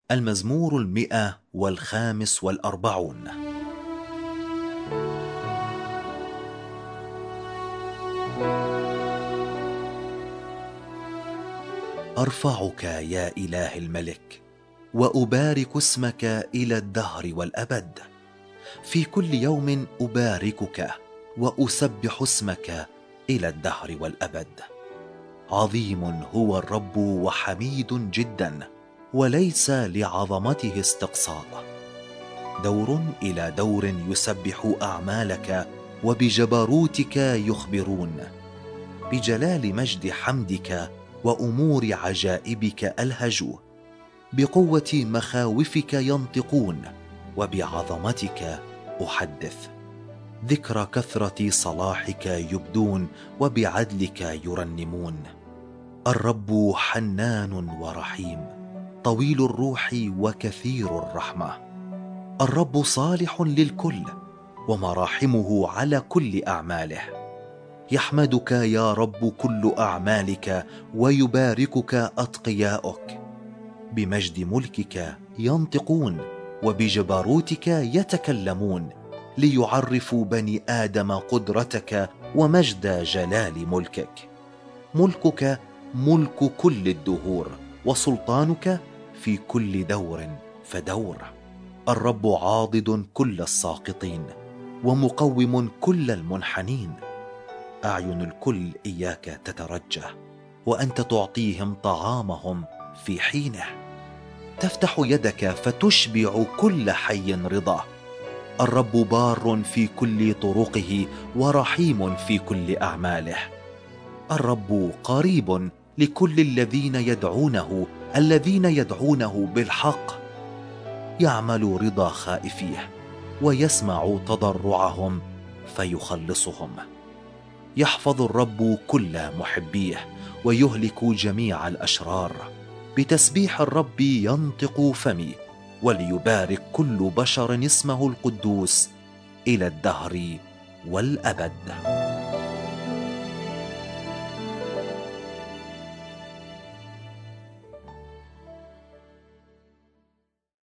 المزمور 145. أرفعك يا إله الملك، وأبارك اسمك إلى الدهر والأبد. في كل يوم أباركك وأسبح اسمك إلى الدهر والأبد. عظيم هو الرب وحميد جدا، وليس لعظمته استقصاء. دور إلى دور يسبح أعمالك، وبجبروتك يخبرون. بجلال مجد حمدك وأمور عجائبك ألهجوا. بقوة مخاوفك ينطقون، وبعظمتك أحدث. ذكر كثرة صلاحك يبدون، وبعدلك يرنمون. الرب حنان ورحيم، طويل الروح وكثير الرحمة. الرب صالح للكل، ومراحمه على كل أعماله. يحمدك يا رب كل أعمالك، ويباركك أتقياؤك. بمجد ملكك ينطقون، وبجبروتك يتكلمون، ليعرفوا بني آدم قدرتك ومجد جلال ملكك. ملكك ملك كل الدهور، وسلطانك في كل دور فدور. الرب عاضد كل الساقطين، ومقوم كل المنحنين. أعين الكل إياك تترجى، وأنت تعطيهم طعامهم في حينه. تفتح يدك فتشبع كل حي رضا. الرب بار في كل طرقه، ورحيم في كل أعماله. الرب قريب لكل الذين يدعونه بالحق. يعمل رضا خائفيه، ويسمع تضرعهم فيخلصهم. يحفظ الرب كل محبيه، ويهلك جميع الأشرار. بتسبيح الرب ينطق فمي، وليبارك كل بشر اسمه القدوس إلى الدهر والأبد.